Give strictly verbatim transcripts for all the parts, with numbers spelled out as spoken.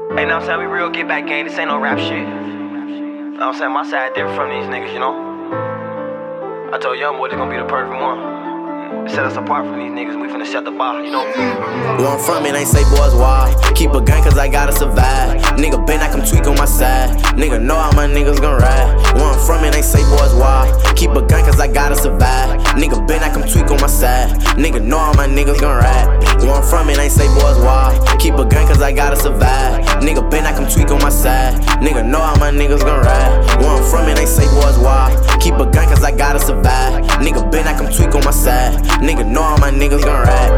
Hey, know what I'm saying? We real get back gang. This ain't no rap shit. Know what I'm saying? My side different from these niggas, you know? I told young boy they gon' be the perfect one. Set us apart from these niggas, we finna set the bar, you know? Where I'm from, it ain't say boys wild. Keep a gun cause I gotta survive. Nigga been I come tweak on my side. Nigga know how my niggas gon' ride. Where I'm from, it ain't say boys wild. Keep a gun cause I gotta survive. Nigga been I come tweak on my side. Nigga know how my niggas gon' ride. Where I'm from, it ain't say boys wild. Keep a gun cause I gotta survive. Nigga been I come tweak on my side. Nigga know how my niggas gon' ride. Where I'm from, it ain't say boys wild. Keep a gun cause I gotta survive. Nigga been I come tweak on my side. Nigga know how my niggas gon' ride.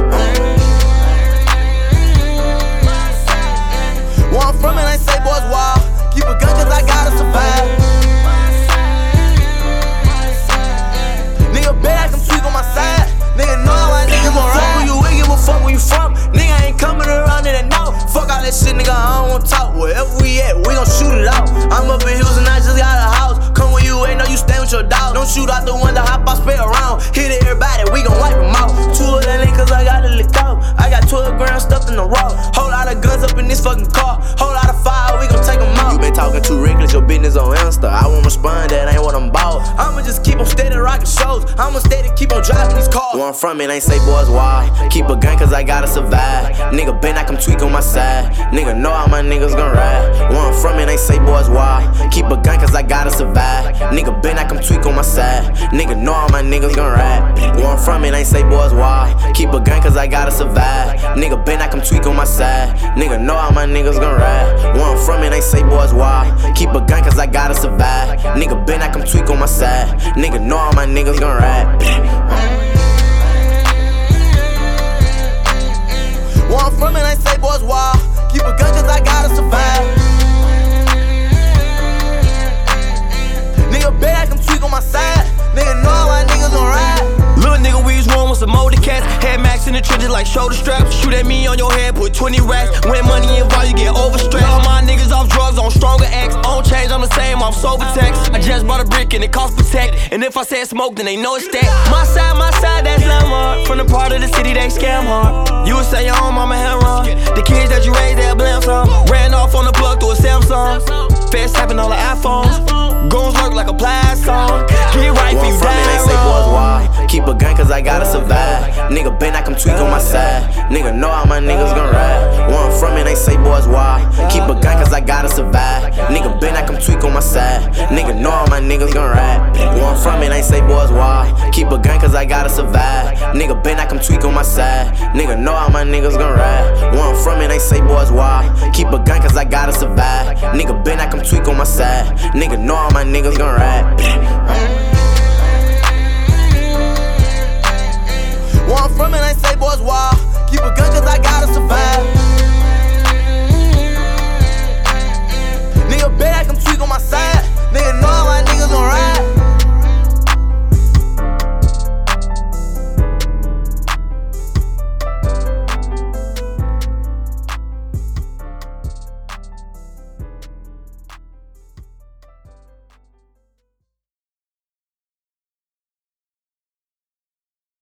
Where I'm from, it ain't say boys wild. Keep a gun cause I gotta survive. Nigga bet I can tweak on my side. Nigga know how my niggas gon' ride. Who you with, give a fuck where you from. Nigga ain't coming around in that now. Fuck all that shit, nigga, I don't wanna talk. Wherever we at, we gon' shoot it out. I'm up in Houston, I just got a house. Come where you ain't, know you stay with your dog. Don't shoot out the window, hop out, spray around. Hit everybody, we gon' wipe them out. Two of that cause I got it licked out. I got twelve grams stuffed in the rock. Whole lot of guns up in this fucking car. Whole lot of fire, we gon' take them out. You been talking too reckless, your business on Insta. I won't respond, that ain't what I'm about. I'ma just keep on steady rocking shows. I'ma steady keep on driving these cars. Where I'm from, it ain't say boys wild. Keep a gun cause I gotta survive. Nigga been I come tweak on my side. Nigga know how my niggas gon' ride. Where I'm from, it ain't say boys wild. Keep a gun cause I gotta survive. Nigga been I come tweak on my side. Nigga know how my niggas gon' ride. Where I'm from, it ain't say boys wild. Keep a gun cause I gotta survive. Nigga been I come tweak on my side. Nigga know how my niggas gon' ride. Where I'm from, it ain't say boys wild. Keep a gun cause I gotta survive. Nigga been I come tweak on my side. Nigga know how my niggas gon' ride. Where I'm from, it ain't say boys wild. Keep a gun cause I gotta survive. Nigga bet I come tweak on my side. Nigga know how my niggas gon' ride. Little nigga, we was one with some motor cats. Had max in the trenches like shoulder straps. Shoot at me on your head, put twenty racks. When money involved, you get overstretched. All my niggas off drugs, on stronger acts. On change, I'm the same, I'm sober text. I just bought a brick and it cost protect. And if I said smoke, then they know it's that. My side, my side, that's landmark. From the part of the city they scam hard. You would say your own mama hand run. The kids that you raised, they'll blame some. Ran off on the plug through a Samsung. Feds tapping all the iPhones. Goons work like a plaid song. Get right for you down. Keep a gun cause I gotta survive. Nigga been I come tweak on my side. Nigga know how my niggas gon' ride. Where I'm from, it ain't say boys wild. Keep a gun cause I gotta survive. Nigga been I come tweak on my side. Nigga know how my niggas gon' ride. Where I'm from, it ain't say boys wild. Keep a gun cause I gotta survive. Nigga been I come tweak on my side. Nigga know how my niggas gon' ride. Where I'm from, it ain't say boys wild. Keep a gun cause I gotta survive. Nigga been I come tweak on my side. Nigga know how my niggas gon' ride.